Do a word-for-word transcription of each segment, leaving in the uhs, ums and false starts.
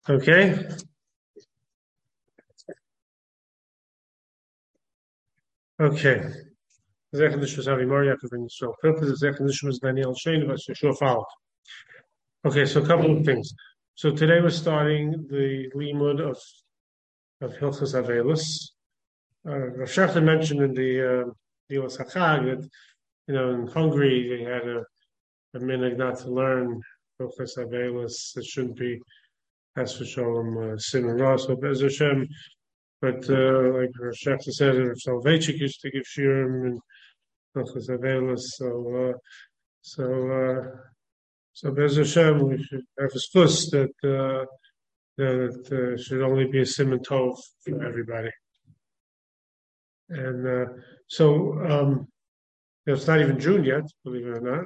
Okay. Okay. Zech Nishmas Avi Mariakov and Yisrael Pilpus, Zech Nishmas Daniel Shane, but Shua followed. Okay, so a couple of things. So today we're starting the limud of of Hilchos Avelus. Uh, Rav Shechter mentioned in the uh, Dilas Hachag that you know in Hungary they had a, a minhag not to learn Hilchos Avelus. It shouldn't be as for Shalom uh, Sin and Ross. So Bez Hashem. But uh, like Rav Shechter said, Rav Soloveitchik used to give shiurim and Hilchos Avelus. So. Uh, So, uh, so Bez Hashem, we should have a fuss that uh, that uh, should only be a simon tov for everybody. And uh, so um, it's not even June yet, believe it or not.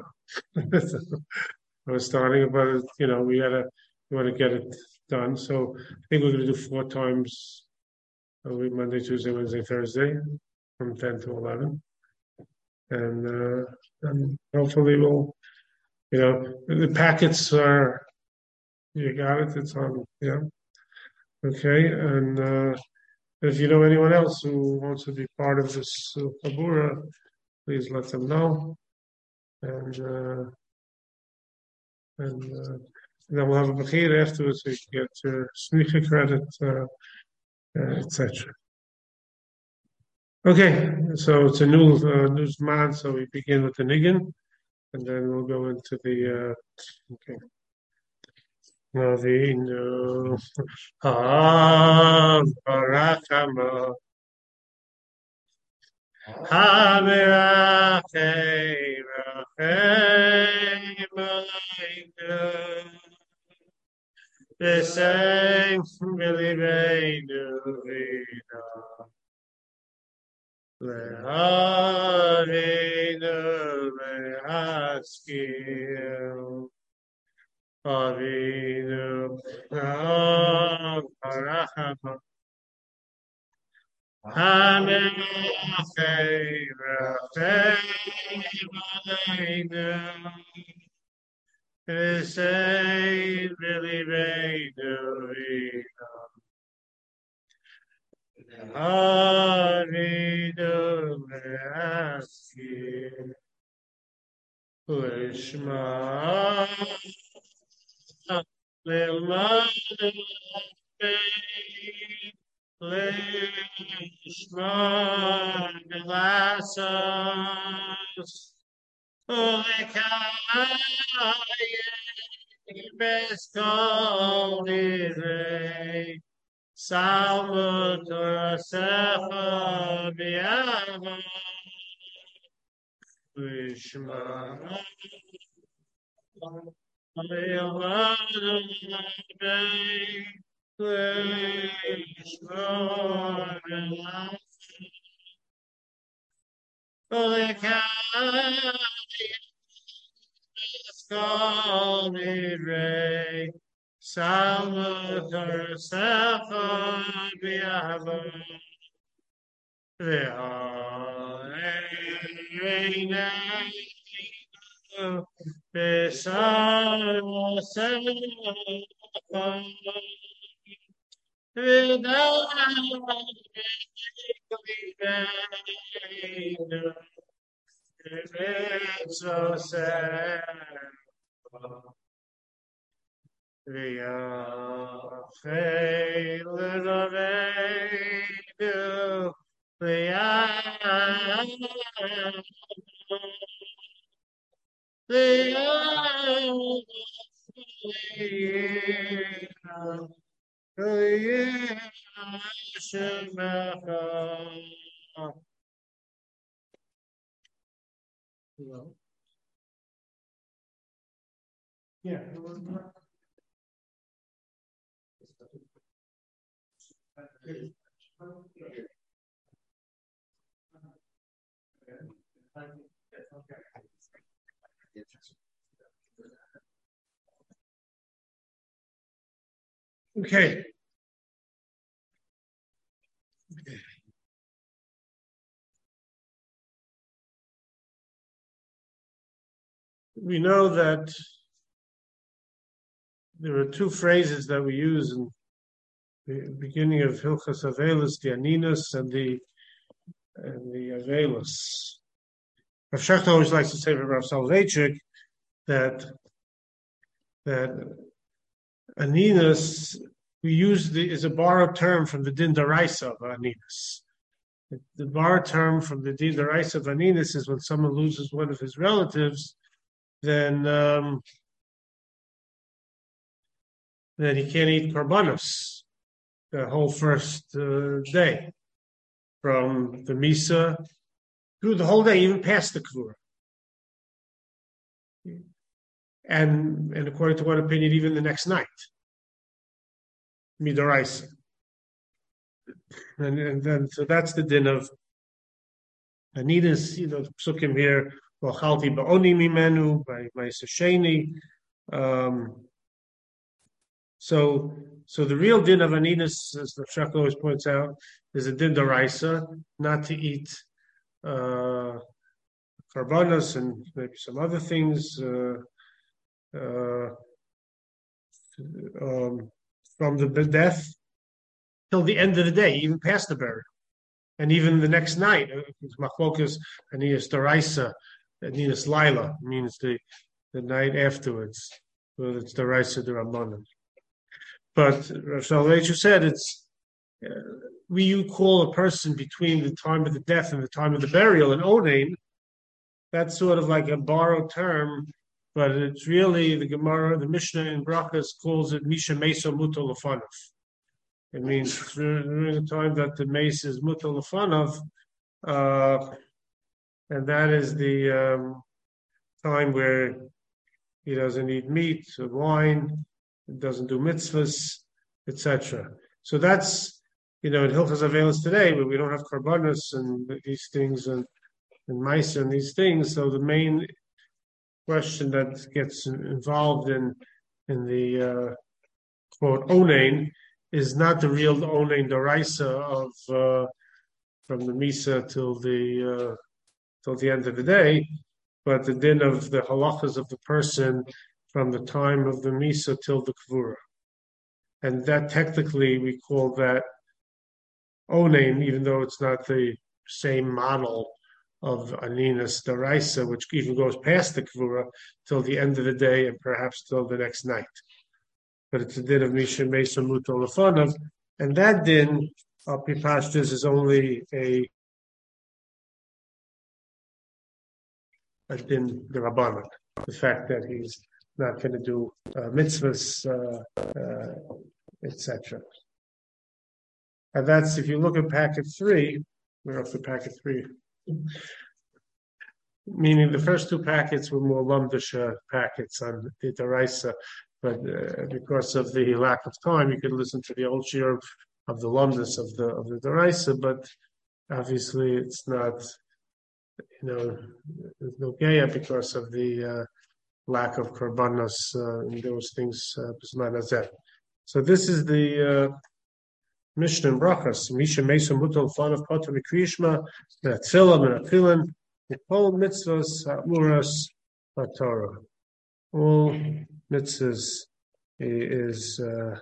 I was starting, but you know we gotta we want to get it done. So I think we're going to do four times a week: Monday, Tuesday, Wednesday, Thursday, from ten to eleven, and uh, and hopefully we'll you know the packets are. You got it. It's on. Yeah. Okay. And uh, if you know anyone else who wants to be part of this uh, Chabura, please let them know. And uh, and, uh, then we'll have a bechir afterwards so you can get your sneaker credit, uh, uh, et cetera. Okay. So it's a new uh, new man. So we begin with the niggin, and then we'll go into the. Uh, okay. Avinu, Havarachama, Hamirachei, Rachei, Malaika, V'sein, V'liveinu, V'ina, Le'avinu, Le'askil, Avinu, Havarachama, Hamirachei, Rachei, Malaika, Say really very do Hari do aski Lishma Lilma Lishma Glasses Beskol Salvator Sefa Biava Vishma Leonardo Bay Vishma Olekai Skolidre Salvator Sefa Biava Ve'aleina Besar Sefa Ve'aleina Ve'etzo Sefa V'yachei l'raveinu v'yachei v'yachei v'yachei Yeah. Okay. We know that there are two phrases that we use in the beginning of Hilchas Avelis, the Aninus and the and the Avelis. Rav Shechter always likes to say for Rav Soloveitchik that that Aninus we use the is a borrowed term from the Din Daraisa of Aninus. The, the borrowed term from the Din Daraisa of Aninus is when someone loses one of his relatives, then um, then he can't eat korbanos the whole first uh, day, from the Misa through the whole day, even past the Kvura. And and according to one opinion, even the next night. Midoraisa. And, and then so that's the din of Anidas, you know, psukim here, Wachalti ba'oni mimenu, by by Sheni. Um So, so the real din of Aninus, as the Shach always points out, is a din daraisa, not to eat uh, karbanos and maybe some other things uh, uh, um, from the death till the end of the day, even past the burial, and even the next night. Machlokas Aninus daraisa, Aninus laila means the the night afterwards. Well, it's daraisa d'Rabbanan. But Rav Soloveitchik said it's uh, we you call a person between the time of the death and the time of the burial an onein. That's sort of like a borrowed term, but it's really the Gemara, the Mishnah in Brachas calls it Misha Meso Muto Lefanov. It means during the time that the mace is Muto Lefanov, uh, and that is the um, time where he doesn't eat meat or wine. It doesn't do mitzvahs, et cetera. So that's, you know, in Hilchas Avelis today, where we don't have karbanos and these things and and mice and these things. So the main question that gets involved in in the uh, quote onein is not the real onein daraisa of uh, from the misa till the uh, till the end of the day, but the din of the halachas of the person from the time of the Misa till the Kvura. And that technically we call that onein, even though it's not the same model of Aninus Daraisa, which even goes past the Kvura till the end of the day and perhaps till the next night. But it's a din of Misha Mesa Muto Lefanov, and that din of Pipashtas is only a a din the Rabbanan, the fact that he's not going to do uh, mitzvahs, uh, uh, et cetera. And that's, if you look at packet three, we're up to packet three, meaning the first two packets were more Lumdisha packets on the Daraisa, but uh, because of the lack of time, you could listen to the old shir of the Lumdis of the of the Daraisa, but obviously it's not, you know, there's no Geya because of the uh, lack of korbanos uh, and those things. Uh, so this is the uh, Mishnah in Brachas. Misha Mesa Mutal Fanav Potter Mikrishma Tzilam and Afilim All mitzvahs Muras Torah. All mitzvahs is uh,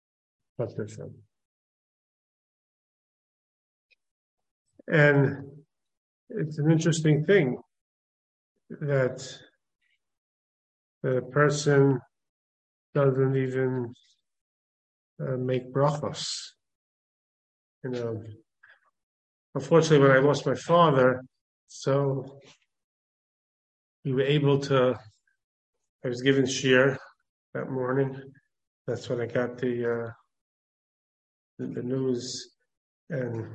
and it's an interesting thing that the person doesn't even uh, make brachos. You know, unfortunately, when I lost my father, so we were able to. I was given shir that morning. That's when I got the uh, the, the news, and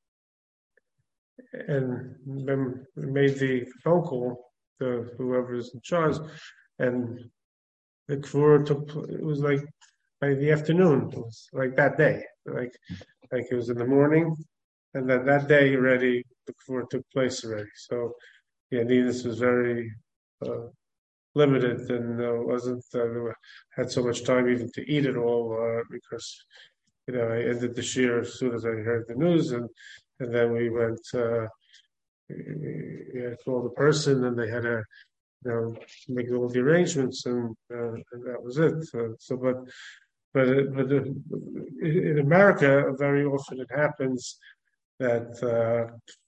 and then made the phone call to whoever's in charge. And the kvura took, it was like by the afternoon, it was like that day, like like it was in the morning, and then that day already, the kvura took place already. So, yeah, this was very uh, limited and uh, wasn't, uh, had so much time even to eat it all uh, because, you know, I ended the shir as soon as I heard the news, and, and then we went, uh, we had called the person, and they had a you know, make all the arrangements, and, uh, and that was it. Uh, so, but but but uh, in America, very often it happens that uh,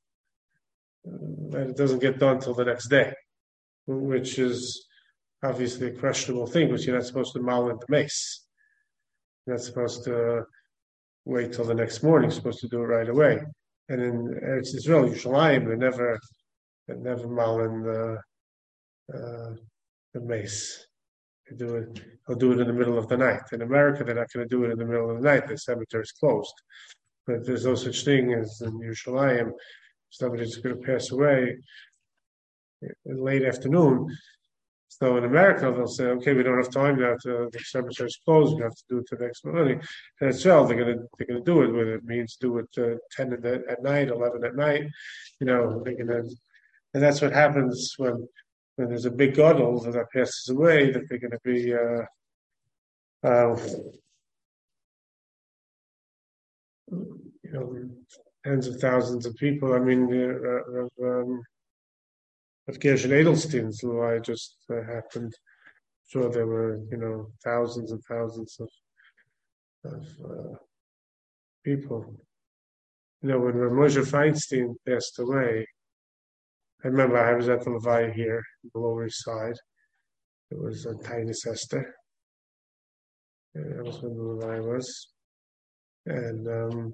that it doesn't get done till the next day, which is obviously a questionable thing. But you're not supposed to mal in the mace. You're not supposed to wait till the next morning. You're supposed to do it right away. And in Eretz Israel, Yerushalayim, they never they never mal in the uh, the mace. They do it. They'll do it in the middle of the night. In America, they're not going to do it in the middle of the night. The cemetery is closed. But there's no such thing as in Yerushalayim. Somebody's going to pass away in late afternoon. So in America, they'll say, "Okay, we don't have time now. To, the cemetery is closed. We have to do it the next morning." And as well, they're going to they're going to do it. Whether it means do it uh, ten at, the, at night, eleven at night, you know, they're going to, and that's what happens when when there's a big gadol that passes away. That they're going to be. Uh, uh, you know, tens of thousands of people. I mean, uh, uh, um, of Gershon Edelstein's who I just uh, happened. Sure, there were, you know, thousands and thousands of, of uh, people. You know, when Moshe Feinstein passed away, I remember I was at the Levaya here, the Lower East Side. It was a tiny Esther. That was when the Levaya was. And um,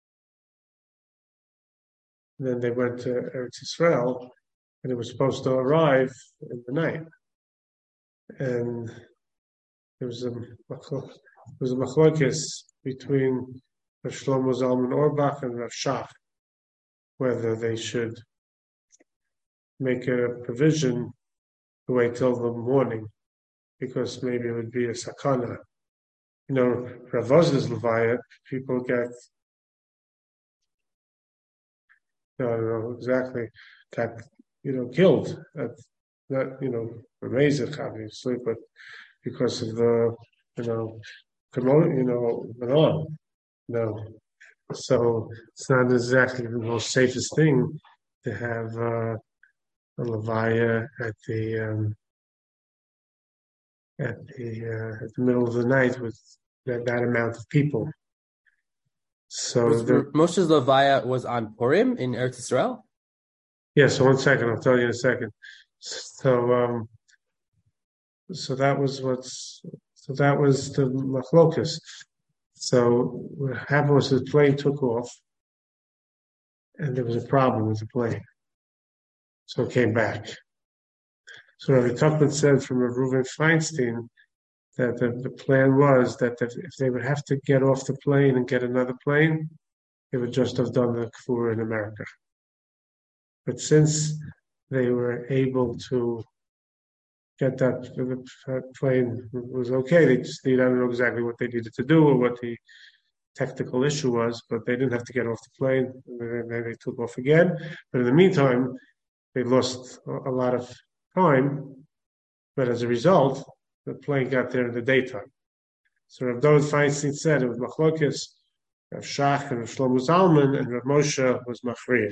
then they went to Eretz Israel, and it was supposed to arrive in the night. And there was a there was a machlokes between Rav Shlomo Zalman Auerbach and Rav Shach, whether they should make a provision to wait till the morning, because maybe it would be a sakana. You know, Rav Oz's Levaya, people get, I don't know exactly, got, you know, killed. At, not, you know, amazing, obviously, but because of the, you know, you know, went on. No. So it's not exactly the most safest thing to have uh, a Levaya at the um, at the uh, at the middle of the night with that, that amount of people. So was, the, Moshe's Levaya was on Purim in Eretz Israel? Yeah, so one second, I'll tell you in a second. So um so that was what's so that was the machlokas. So what happened was the plane took off and there was a problem with the plane. So it came back. So Rabbi Tuchman said from Rav Reuven Feinstein that the, the plan was that if they would have to get off the plane and get another plane, they would just have done the kfur in America. But since they were able to get that, that plane was okay, they just need, I don't know exactly what they needed to do or what the technical issue was, but they didn't have to get off the plane. And then they took off again. But in the meantime, they lost a lot of time. But as a result, the plane got there in the daytime. So Rav David Feinstein said it was machlokes, Rav Shach and Rav Shlomo Zalman, and Rav Moshe was machriya.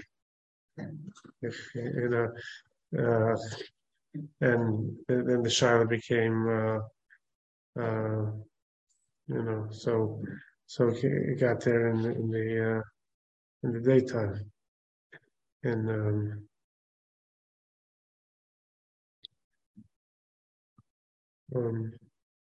You know, uh, and then the Shaila became, uh, uh, you know, so so it got there in the in the, uh, in the daytime, and um, um,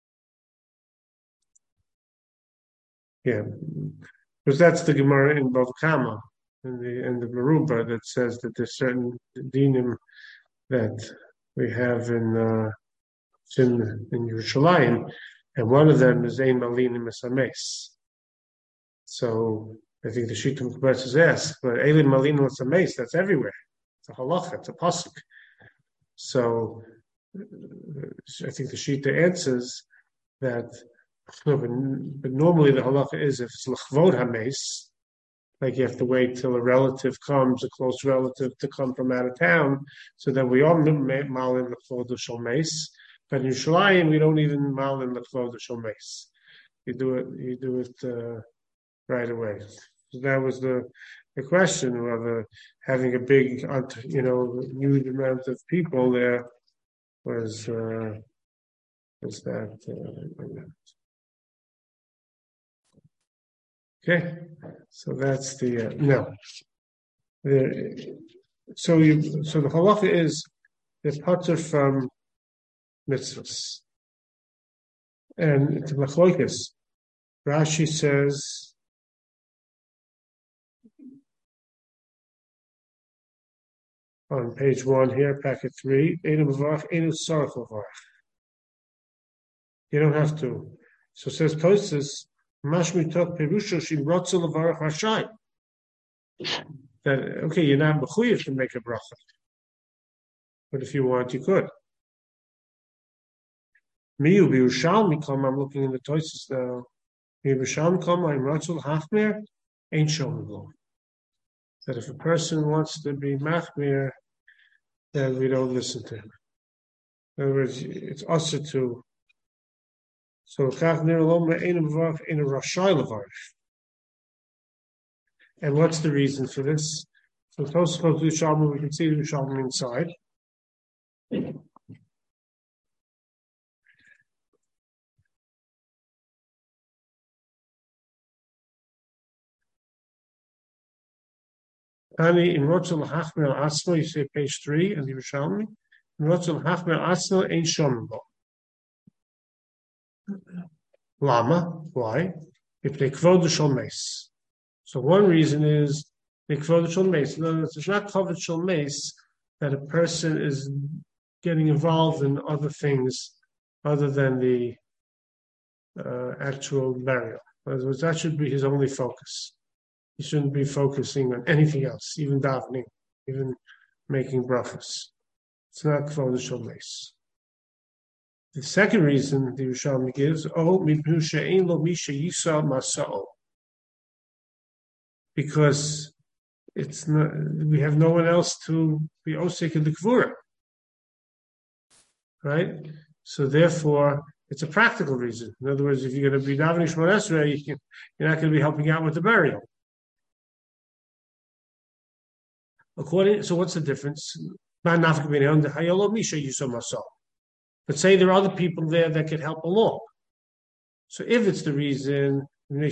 yeah, because that's the Gemara in Bava Kama in the in the Meruba that says that there's certain dinim that we have in uh, in in Yerushalayim, and one of them is Ein Malin Mesames. So I think the Shittim Kibbutz is asked, but Ein Malin Mesames, that's everywhere. It's a halacha, it's a pasuk. So I think the Shita answers that, no, but, but normally the halacha is if it's l'chvod hames, like you have to wait till a relative comes, a close relative to come from out of town, so then we all mal in l'chvod shalmes. But in Yerushalayim, we don't even mal in l'chvod shalmes. You do it, you do it uh, right away. So that was the the question of uh, having a big, you know, huge amount of people there. was uh, was that uh, okay? So that's the uh, no. The, so you so the halacha is the pater from mitzvahs, and it's machlokes. Rashi says on page one here, packet three, Einu Mavarach, Einu Tzarech Mavarach. You don't have to. So it says Tosfos, Mashmi Tok Perusha Shim Rotzel Levarach Rashai. That okay, you're not mechuyev to make a bracha, but if you want, you could. Miyu b'Yerushalmi come. I'm looking in the Tosfos now. Miyu b'Yerushalmi come. I'm Rotzel Hachmer ain't shomim. That if a person wants to be machmir, then we don't listen to him. In other words, it's also to. So chach nir loma ein mevarach ein rashai levarach. And what's the reason for this? So Tosfos goes to Yerushalmi. We can see the Yerushalmi inside. Ani in Rotzel Hachmer Asno, you see page three in the Yerushalmi. In Rotzel Hachmer Asno ain't shomim bo. Lama? Why? If they kvod shommes. So one reason is they kvod shommes. In other words, it's not kvod shommes that a person is getting involved in other things other than the uh, actual burial. In other words, that should be his only focus. He shouldn't be focusing on anything else, even davening, even making brachos. It's not kvod shommes. The second reason the Yerushalmi gives, oh, mipnu she'ein lo misha yisa masa'o, because it's not, we have no one else to be osek in the kvura, right? So therefore, it's a practical reason. In other words, if you're going to be davening Shemona Esrei, you can, you're not going to be helping out with the burial. According, so what's the difference? But say there are other people there that could help along. So if it's the reason,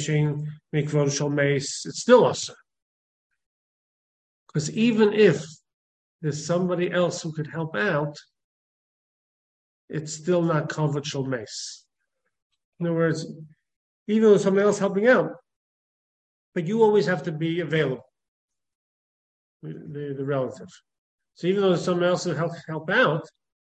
it's still us. Because even if there's somebody else who could help out, it's still not covered shel meis. In other words, even though there's somebody else helping out, but you always have to be available, the, the relative. So even though there's someone else who help help out,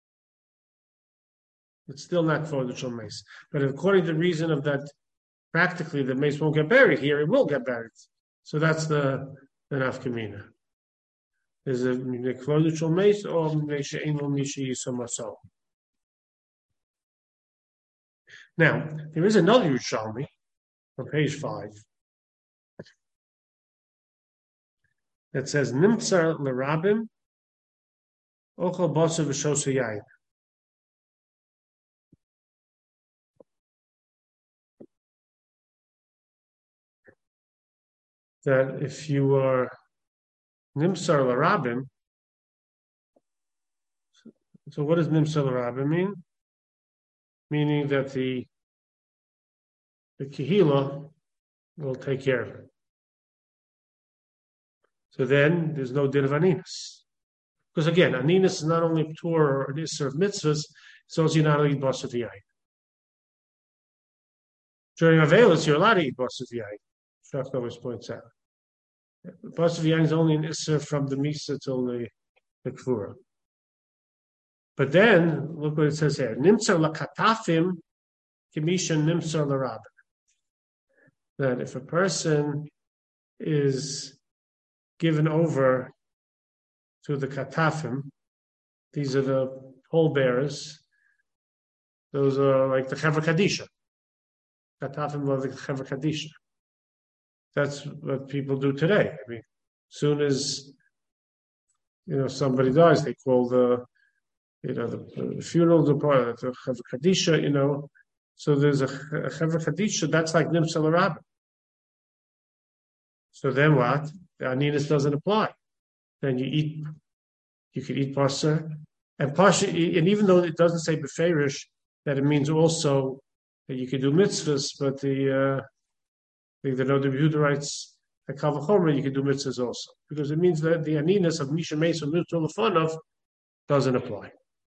it's still not for the shel meis. But according to the reason of that, practically the mace won't get buried here; it will get buried. So that's the the nafkamina. Is it mikvod shel meis or she'ein lo misha yisa masa'o? Now there is another Yerushalmi on page five that says nimtzar l'rabim ochel basar v'shosa yayin. That if you are nimtzar l'rabim, so what does nimtzar l'rabim mean? Meaning that the the kehila will take care of it. So then there's no din of aninus. Because again, aninus is not only a p'tur or an isser of mitzvahs, it's also you're not allowed to eat basar v'yayin. During Avelis, you're allowed to eat basar v'yayin. Shach always points out. Basar v'yayin is only an isser from the misa till the, the kvura. But then, look what it says here. Nimtzar l'katafim kimisha nimtzar l'rabim. That if a person is given over to the katafim, these are the pallbearers, those are like the Chevra Kadisha. Katafim are the Chevra Kadisha. That's what people do today. I mean, as soon as you know somebody dies, they call the you know the, the funeral department, the Chevra Kadisha, you know. So there's a, a Chevra Kadisha, that's like Nimtzar l'Rabim. So then what? The aninus doesn't apply. Then you eat, you could eat basar, And Pasha, and even though it doesn't say beferish, that it means also that you can do mitzvahs, but the uh, the the Noda Yehuda writes at Kavachomer you can do mitzvahs also, because it means that the aninus of Misha Meis or Mitzvah Lefanov doesn't apply.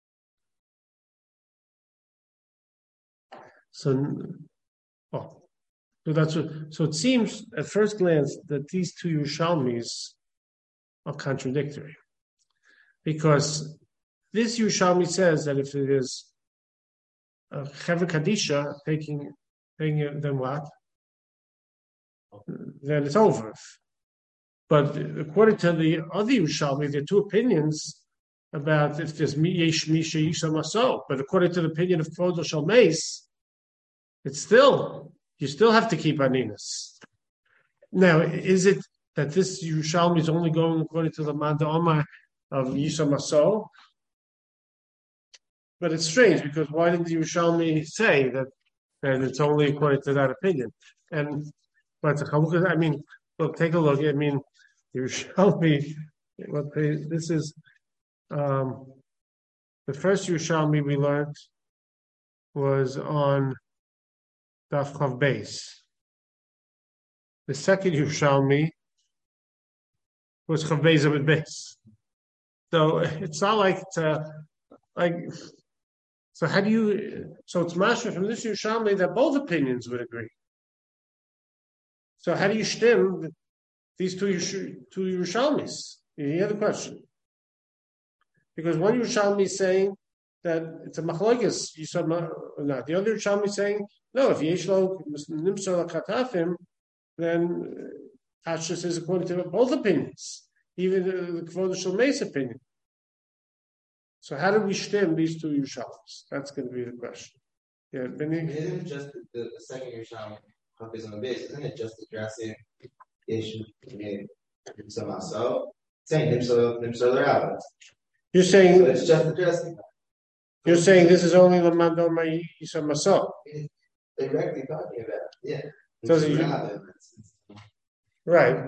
So, oh, so that's what, so it seems at first glance that these two Yerushalmis are contradictory, because this Yerushalmi says that if it is a Chaver Kadisha taking, taking it, then what? Then it's over. But according to the other Yerushalmi, there are two opinions about if there's Yesh Misha Yisha Maso. But according to the opinion of Kvodo Shalmeis, it's still, you still have to keep Aninus. Now, is it that this Yerushalmi is only going according to the Manda Omar of Yisha Maso? But it's strange, because why didn't the Yerushalmi say that, that it's only according to that opinion? And but I mean, look, take a look. I mean, the Yerushalmi. What they, this is um, the first Yerushalmi we learned was on Daf Chav Beis. The second Yerushalmi was Chav Beis Amud Beis. So it's not like it's a, like. So how do you? So it's mashma from this Yerushalmi that both opinions would agree. So how do you stem these two two Yerushalmis? You hear the question? Because one Yerushalmi is saying that it's a machlokes, you said or not. The other Yerushalmi is saying no. If yeshlo nimsor lakatafim, then Tashus is according to both opinions, even the Kvodo Shalmeis opinion. So how do we stem these two Yerushalmis? That's going to be the question. Yeah, Benny? Isn't it just the, the second Yerushalmi is on the base? Isn't it just addressing Yesh Nimsa Maso? Saying Nimsa Nimsa L'Rabba. You're saying so it's just addressing. You're saying this is only Lamando Ma'isa Maso. Directly talking about yeah. Does it, right.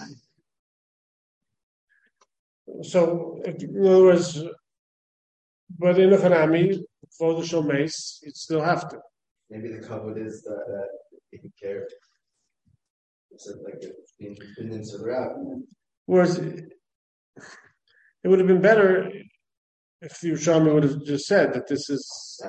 So in other words, but in a Hanami, for the Shalmeis, you still have to. Maybe the cover is that uh, you can care. It's like being into the route. Whereas it would have been better if the Yerushalmi would have just said that this is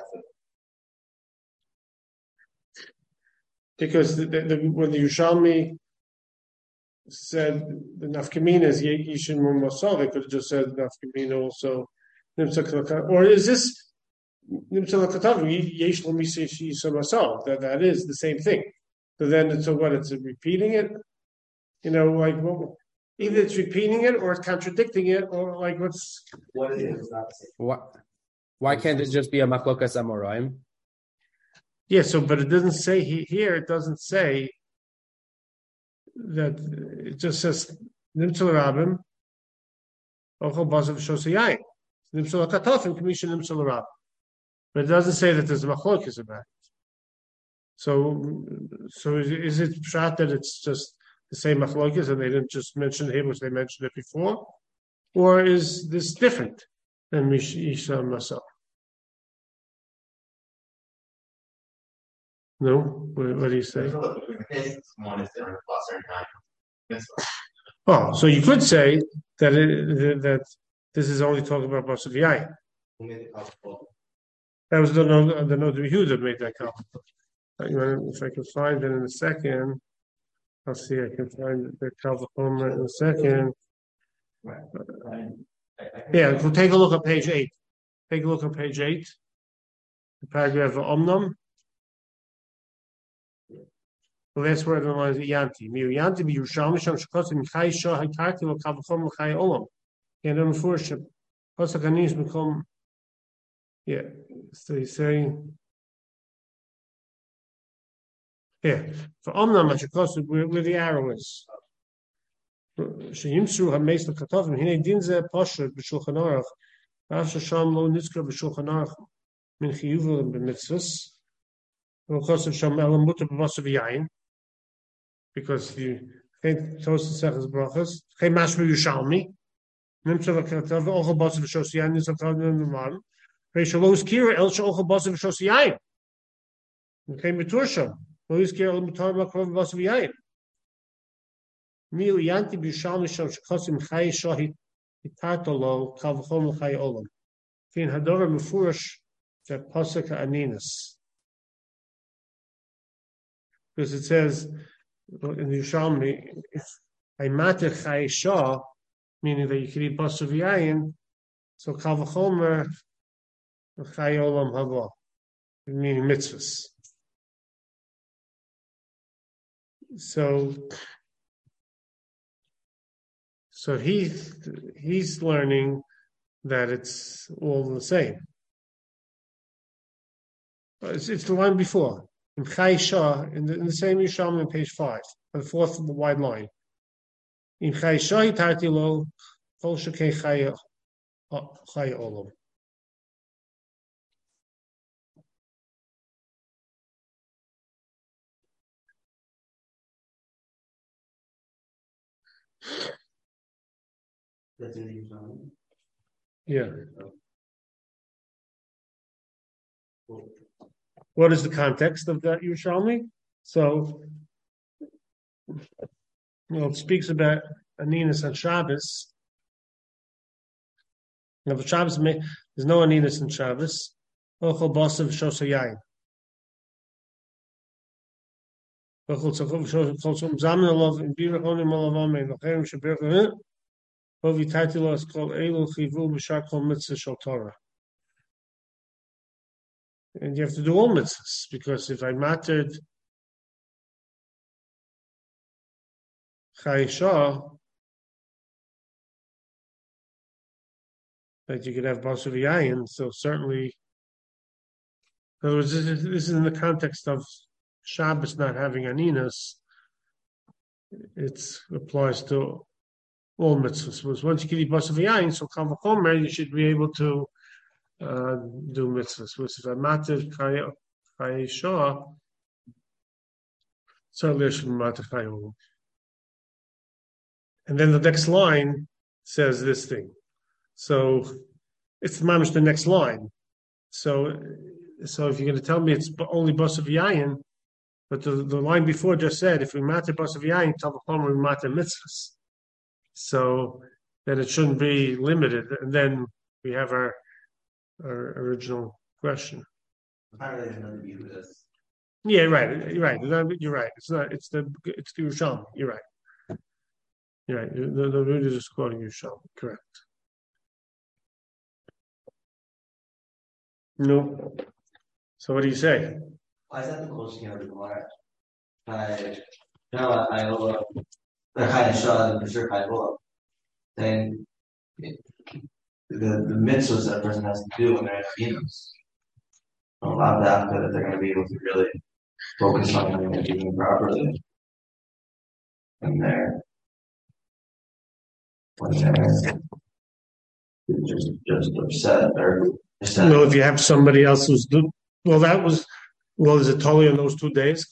because the, the, the, when the Yerushalmi said the Nafkamina is Yishin Mumosol, they could have just said Nafkamina also. Or is this that that is the same thing? So then, it's so what? It's repeating it, you know, like well, either it's repeating it or it's contradicting it, or like what's what is it? It's not the same. What? Why can't it just be a machlokas amoraim? Yeah. So, but it doesn't say he, here. It doesn't say that. It just says nimtzul rabim ochel bazav shosayayin. But it doesn't say that there's a machlokes about it. So, so is, is it pshat that it's just the same machlokes and they didn't just mention it here, which they mentioned it before, or is this different than Misha Masal? No, what, what do you say? Oh, so you could say that it, that. This is only talking about Basar Yain. That was the no the Noda Yehuda that made that comment. If I can find it in a second, I'll see. I can find the Kalvachomer in a second. Yeah, we'll take a look at page eight. Take a look at page eight, the paragraph of Omnam. The last word on the line is Yanti. Mi Yanti bi Yerushalmi sham shkosim Chai Shah Hakarti lo Kalvachomer Chai Olam. And unfortunately, Pasakanis become, yeah, so he's saying, yeah, for Omnam, Mashakos, where, where the arrow is. Sheyimsru HaMeis L'Katovim, Hine Dinze Posher, B'Shulchan Aruch, Asher Sham Lo Nitzka B'Shulchan Aruch, Min Chiyuvel B'Mitzvus, V'Chosav Sham Elam Mutter B'Vasav Yain, because you can't toast the Sechas Brachas, Chay Mashma Yerushalmi, Nimsa v'katav ochel basav v'shos yayin nitzakav n'man. Reisha lo iskira el she'ochel basav v'shos yayin. Okay, mitursham. Lo iskira el mitar v'kav basav yayin. Mi uyanti b'yushalmi sham shekosim chay shah hitatolo kav v'chom l'chay olam. Fin hadora mefurash that pasuk aninas. Because it says in the Yushalmi, if I matter chay shah, meaning that you can eat basav yayin, so kal v'chomer chay olam haba, meaning mitzvahs. So, so he he's learning that it's all the same. It's, it's the line before. In Chai Shah, in the, in the same Yishalmi on page five, on the fourth wide line. In Chai Shah hitarti lo kol shekei Chai Chai olam. That's in the Yishalmi. Yeah. What is the context of that Yerushalmi? So, you know, it speaks about Aninus on Shabbos. Now, for Shabbos, there's no Aninus on Shabbos. Ochel basav v'shos hayayin. Ochel tzachov v'shos tzachov zamen alav in birach onim alav amein l'cherim shebirach onim Hovi Taitilo is called Elu Chivu B'Shar Kol Mitzvah Shel Torah. And you have to do all mitzvahs, because if I mattered Chai Shah, that you could have basav yayin, so certainly, in other words, this is, this is in the context of Shabbos not having aninas. It applies to all mitzvahs. Because once you can eat basav yayin, so kal v'chomer, you should be able to uh, do mitzvahs. Which if I matter Chai Shah, certainly I should matter Chai Olam. And then the next line says this thing. So it's mamish the next line. So, so if you're going to tell me it's only basav yayin, but the, the line before just said if we matter basav yayin, kal v'chomer we matter mitzvahs. So then it shouldn't be limited. And then we have our our original question. Yeah, right. You're right. You're right. It's not. It's the. It's the Yerushalmi. You're right. You're right. The the Rid is just quoting Yerushalmi. Correct. No. So what do you say? Why is that the closest of the Gemara? I no, I over the high shot and for sure high blow. Then the the mitzvahs that a person has to do when they're at Venus. A lot of that that they're going to be able to really focus on and doing properly. And they're when they're just just upset or upset. Well, if you have somebody else who's do, well, that was well, is it totally on those two days?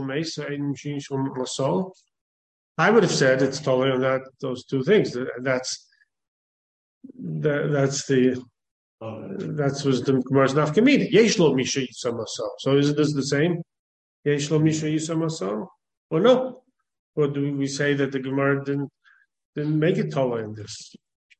I would have said it's totally on that those two things. That's that, that's the that's was the Gemara's nafkamina. Yesh lo misha yisam asal. So is this the same? Yesh lo misha yisam asal, or no? Or do we say that the Gemara didn't didn't make it totally in this?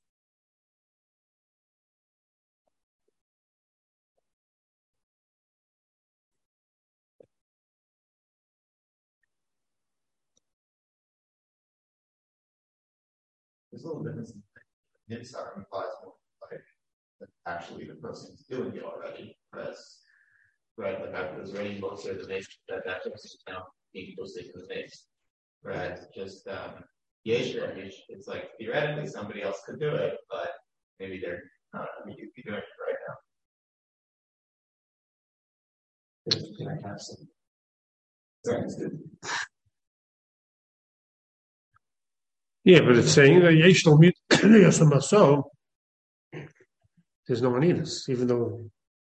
There's a little difference. Nitzar implies more like that actually the person's doing it already. Whereas, right, like I was reading books the other day that that person is now being posted in the face. Whereas just um Yeshua, it's like theoretically somebody else could do it, but maybe they're not maybe you could be doing it right now. Can I have some? Sorry, Yeah, but it's saying that Yesh lo yisam asal. There's no aninas, even though.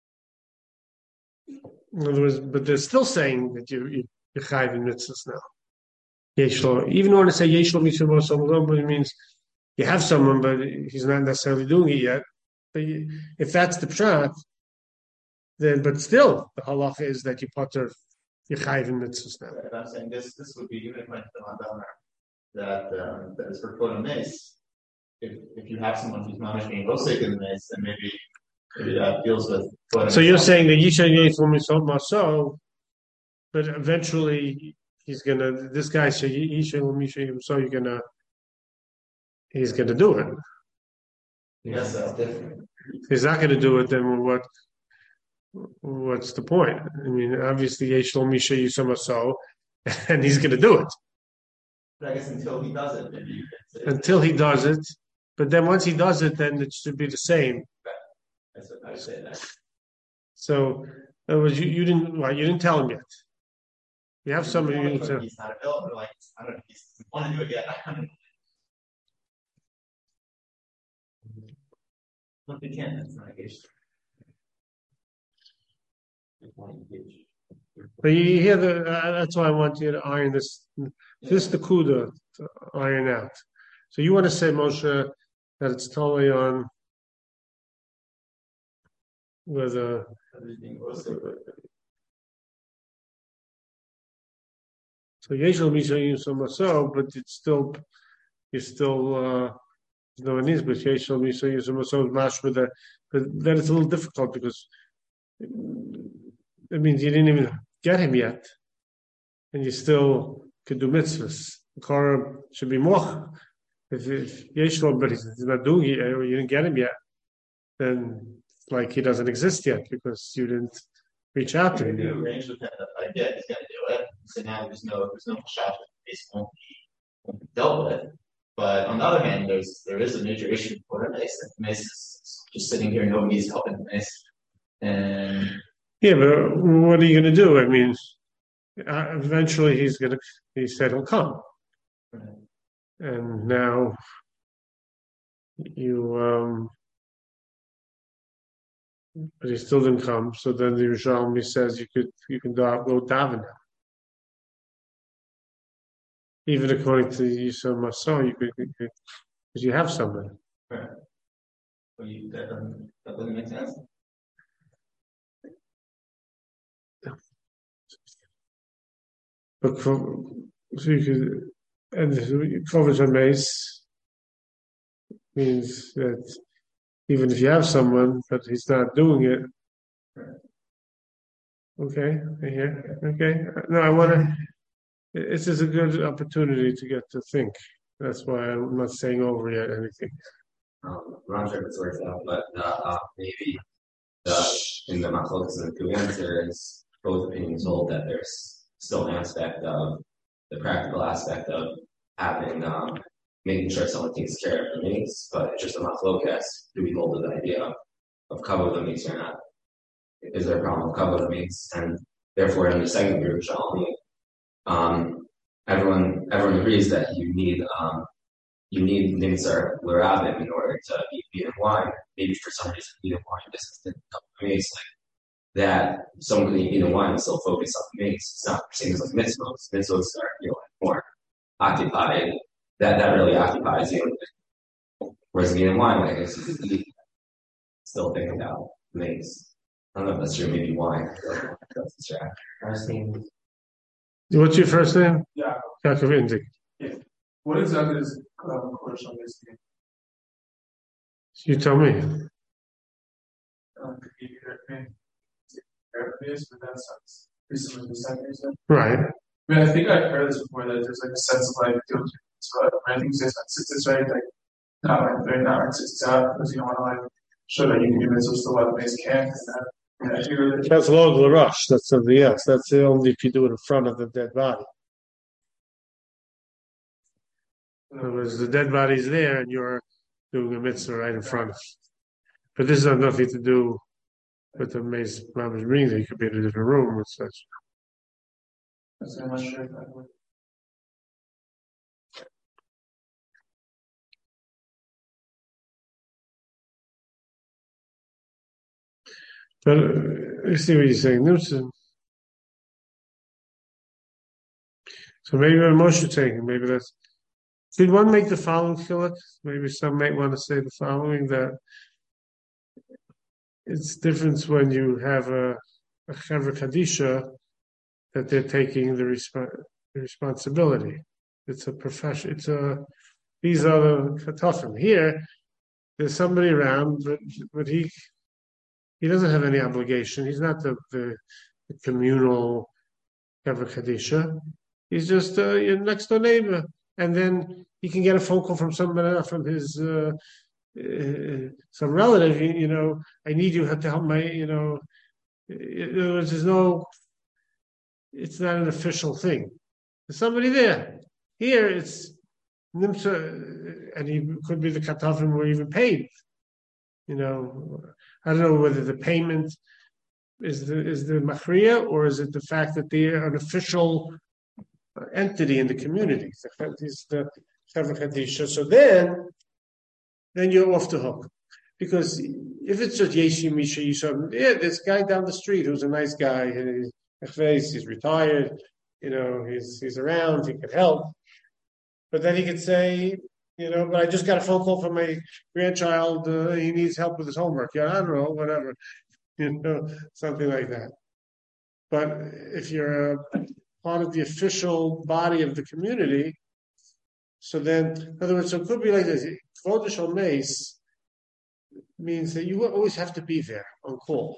In other words, but they're still saying that you you you're chayv in mitzvahs now. Yesh lo, even when I say Yesh lo yisam asal, it means you have someone, but he's not necessarily doing it yet. But you, if that's the pshat, then but still the halacha is that you potter you chayiv in mitzvahs now. And I'm saying this this would be even if I on Belmar that um, that is for quote mace. If if you have someone who's not being rosik in the mace, then maybe maybe that deals with. So you're saying that Yisha Yisrael Misol Maso, but eventually he's gonna. This guy say Yisha Misha so you're gonna. He's gonna do it. Yes, that's different. If he's not gonna do it, then what? What's the point? I mean, obviously Yisha Misha Yisrael Maso, and he's gonna do it. But I guess until he does it, maybe you can say until he does it, but then once he does it, then it should be the same. That's what I say that. So, in other words, you, you didn't well, you didn't tell him yet. You have somebody you didn't tell. He's not available. Like I don't know. He doesn't want to do it yet. Look, he can. That's not engaged. But you hear the. Uh, that's why I want you to iron this. This is the kuda to iron out. So you want to say, Moshe, that it's totally on with a. So Yeshua Misha so, but it's still, you're still, uh, no one is, but Yeshua Misha so is mash with a, but then it's a little difficult because it means you didn't even get him yet, and you still could do mitzvahs. The Korah should be more. If, if Yeshua, but he's not doing it, or you didn't get him yet, then it's like he doesn't exist yet because you didn't reach out to him. You arrange with him that I get he's going to do it. So now there's no there's no shot that this won't be, won't be dealt with. But on the other hand, there's there is a major issue for the Mace. The Mace is just sitting here, nobody's helping the Mace. And yeah, but what are you going to do? I mean, uh, eventually he's going to. He said he'll come, right. And now you. um But he still didn't come. So then the Yerushalmi says you could you can go daven now. Even according to Yisrael Maso, you could because you, you have somebody. Right. Well, you, that doesn't that doesn't make sense. But for, so you could and coverage on mace means that even if you have someone, but he's not doing it. Okay, I hear. Okay, no, I want to. This is a good opportunity to get to think. That's why I'm not saying over yet anything. Um, I'm not sure if it's worked out, but uh, uh, maybe the, in the Machlokas and the Kuyan, there is both opinions hold that there's still an aspect of the practical aspect of having um, making sure someone takes care of the mates, but just a Machlokas, do we hold to the idea of, of cover the mates or not? Is there a problem with cover the mates? And therefore, in the second group, Shalom, um, everyone everyone agrees that you need um, you need Nimtzar L'Rabim in order to eat meat and wine. Maybe for some reason, meat and wine just isn't a mates like that. Someone can eat meat and wine and still focus on the mates. It's not the same as like mitzvahs. Mitzvahs are you know more occupied. That that really occupies you. Whereas meat and wine, I guess you can eat, still think about mates. I don't know if that's true. Maybe wine. That's true. First name. What's your first name? Yeah. Yaakov Indik. Yeah. What exactly is um, Kodesh on this game? You tell me. Um, could be therapist, but that sounds recently the second reason. Right. I mean, I think I've heard this before that there's like a sense of like guilt. So I think it's it's right, like not like they're not like six out because you don't want to like show that you can do this or still have base camp and that. Yeah, I figure that That's log l'rush. That's something else. That's only if you do it in front of the dead body. In other words, the dead body's there and you're doing a mitzvah right in front of it. But this has nothing to do with the mace Mama's ring. You could be in a different room with such. that's I'm not sure if that would. But uh, I see what you're saying. So maybe what Moshe saying, maybe that's Should one make the following chiluk? Maybe some might want to say the following, that it's different when you have a, a Chevra Kadisha, that they're taking the, resp- the responsibility. It's a profession. It's a, these are the Katafim. Here, there's somebody around, but, but he, he doesn't have any obligation. He's not the, the, the communal Chevra Kadisha. He's just uh, your next door neighbor. And then he can get a phone call from somebody, from his, uh, uh, some relative, you, you know, I need you to help my, you know, it, it, there's no, it's not an official thing. There's somebody there. Here it's Nimsa, and he could be the Katafim were even paid. You know, I don't know whether the payment is the is the Machriya, or is it the fact that they are an official entity in the community. Is the Chevra Kadisha. So then, then you're off the hook, because if it's just Yeshi Misha Yisrael, yeah, this guy down the street who's a nice guy, he's, he's retired, you know, he's he's around, he could help, but then he could say, you know, but I just got a phone call from my grandchild, uh, he needs help with his homework. Yeah, I don't know, whatever, you know, something like that. But if you're a part of the official body of the community, so then, in other words, so it could be like this. Kvod Shel Meis means that you always have to be there on call,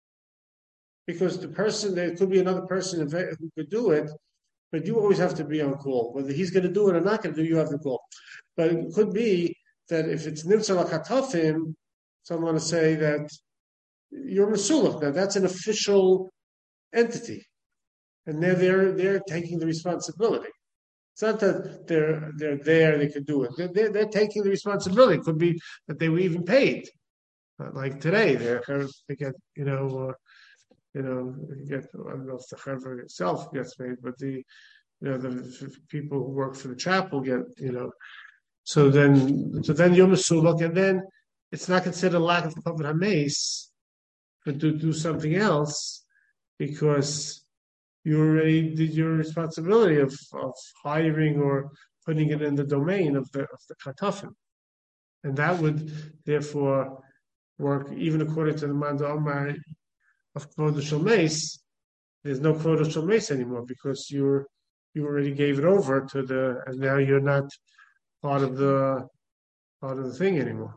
because the person, there could be another person who could do it, but you always have to be on call. Whether he's going to do it or not going to do, you have to call. But it could be that if it's Nimtza L'Katafim, someone to say that you're Mesulach. Now that's an official entity. And they're, they're, they're taking the responsibility. It's not that they're they're there, they could do it. They're, they're, they're taking the responsibility. It could be that they were even paid. Like today, they're, they get, you know, uh, you know, get, I don't know if the Chevra itself gets paid, but the, you know, the people who work for the chapel get, you know. So then, so then Yom Mesulach, and then it's not considered a lack of Kavod HaMeis, but to do something else, because you already did your responsibility of, of hiring or putting it in the domain of the of the Katafim. And that would therefore work even according to the Manda Omar of Kvod Shel Meis. There's no Kvod Shel Meis anymore, because you're you already gave it over to the, and now you're not part of the part of the thing anymore.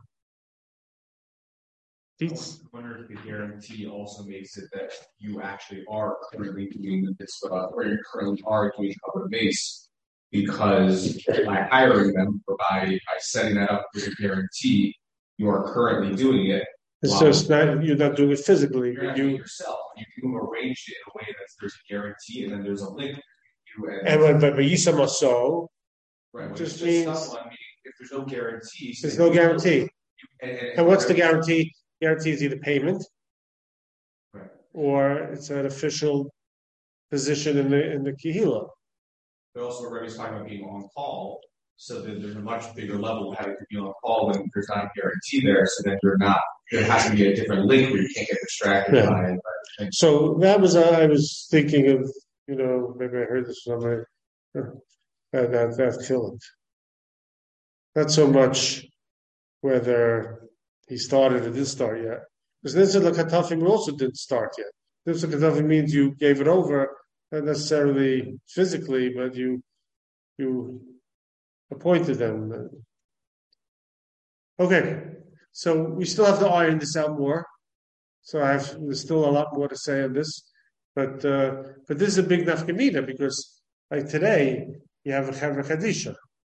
I wonder if the guarantee also makes it that you actually are currently doing the mitzvah, or you currently are doing Kavod HaMeis, because by hiring them, or by, by setting that up with a guarantee, you are currently doing it. It's just not, you're not doing it physically. You're not you, doing it yourself. You can arrange it in a way that there's a guarantee, and then there's a link between you and. And when, but Yisam Aso, right, just just means not, I mean, if there's no guarantee. There's no guarantee. And, and, and what's the guarantee? Guarantee is either payment, right, or it's an official position in the in the kihila. But also, Rebbe's talking about being on call, so that there's a much bigger level of having to be on call when there's not a guarantee there. So that you're not. There has to be a different link where you can't get distracted yeah. by it. By so that was uh, I was thinking of, you know, maybe I heard this somewhere. Uh, that that killed. Not so much whether he started or didn't start yet. Because Nitzah L'Katafim also didn't start yet. Nitzah L'Katafim means you gave it over, not necessarily physically, but you you appointed them. Okay, so we still have to iron this out more. So I have there's still a lot more to say on this, but uh, but this is a big nafkamina, because like today you have a Chevra Kadisha.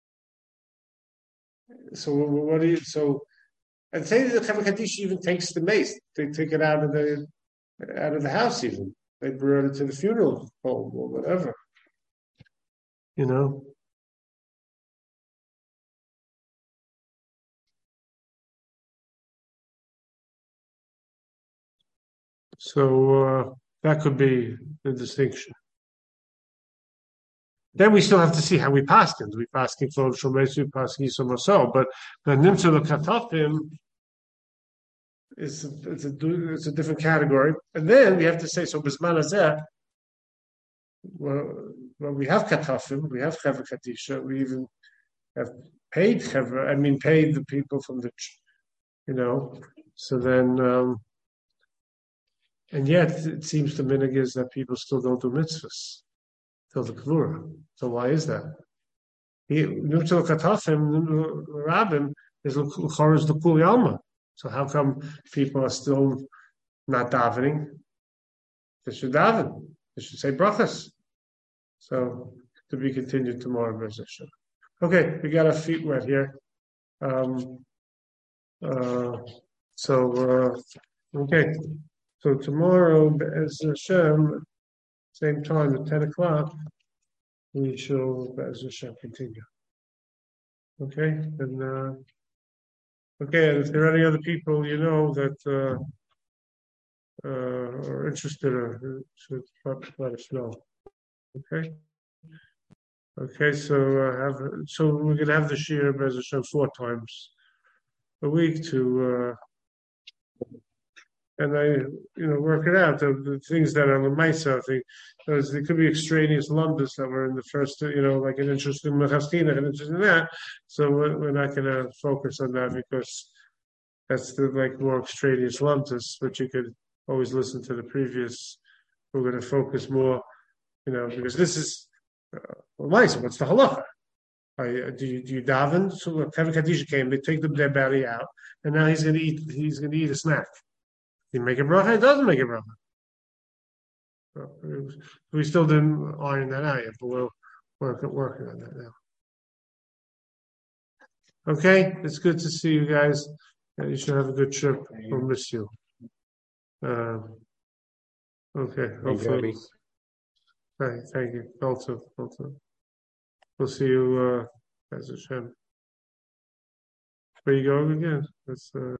So what do you so? And say that the Chevra Kadisha even takes the mace. They take it out of the out of the house even. They brought it to the funeral home or whatever. You know? So uh, that could be the distinction. Then we still have to see how we pass him. Do we pass him for Shomesh, we pass him some so. But the Nimtza L'Katafim is it's a it's a different category. And then we have to say, so Bisman Hazeh, well, well, we have Katafim, we have Chevra Kadisha, we even have paid Chevra, I mean, paid the people from the, you know, so then, um, and yet it seems the minig is that people still don't do mitzvahs till the Kvura. So why is that? Nimtzal Katafim, Rabbim, is L'chorez the Kuli Alma. So how come people are still not davening? They should daven. They should say brachas. So to be continued tomorrow, B'ezras Hashem. Okay, we got our feet wet here. Um, uh, so uh, okay, so tomorrow, B'ezras Hashem, same time at ten o'clock, we shall B'ezras Hashem continue. Okay, and uh, okay, and if there are any other people you know that uh, uh, are interested, or should let us know. Okay. Okay, so uh, have so we're gonna have the shir B'ezras Hashem four times a week to, uh, and I you know work it out. The, the things that are the Maisa, I think, because there could be extraneous lumdus that were in the first, you know, like an interest in Mechastina, an interest in that. So we're, we're not gonna focus on that because that's the like more extraneous lumdus, but you could always listen to the previous. We're gonna focus more, you know, because this is. Uh, what's the halacha? Uh, do you do you daven? So Kevin Kadisha came. They take the dead belly out, and now he's going to eat. He's going to eat a snack. He make a bracha. It doesn't make a bracha. So was, we still didn't iron that out yet, but we'll work working on that now. Okay, it's good to see you guys. Uh, you should have a good trip. We'll miss you. Uh, okay, hopefully. Right, thank you. Also, also. We'll see you, uh, B'ezras Hashem. Where are you going again? That's, uh,